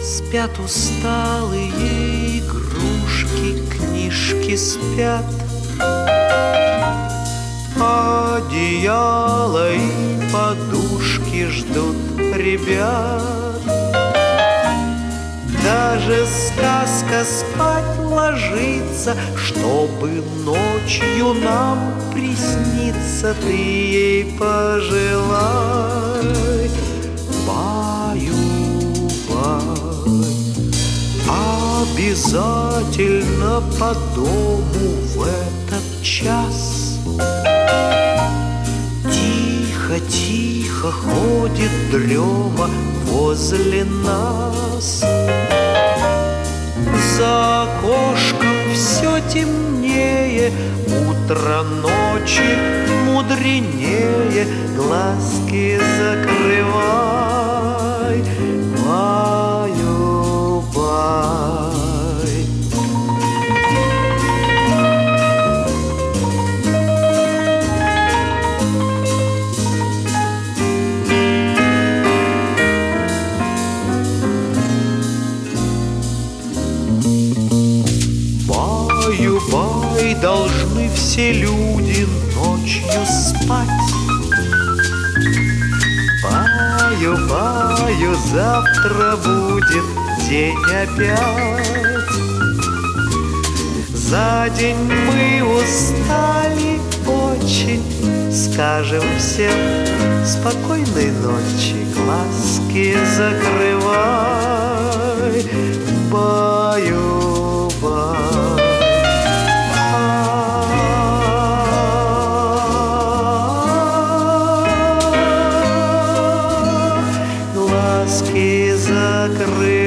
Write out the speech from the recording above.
Спят усталые игрушки, книжки спят, одеяло и подушки ждут ребят. Даже сказка спать ложится, чтобы ночью нам присниться. Ты ей пожелай, баю-бай. Обязательно по дому в этот час тихо-тихо ходит дрема возле нас. За окошком все темнее, утро ночи мудренее. Глазки закрывай, баю-бай. Баю-бай, должны все люди ночью спать. Баю-баю, завтра будет день опять. За день мы устали очень, скажем всем спокойной ночи. Глазки закрывай, баю-бай. Глазки закрывай.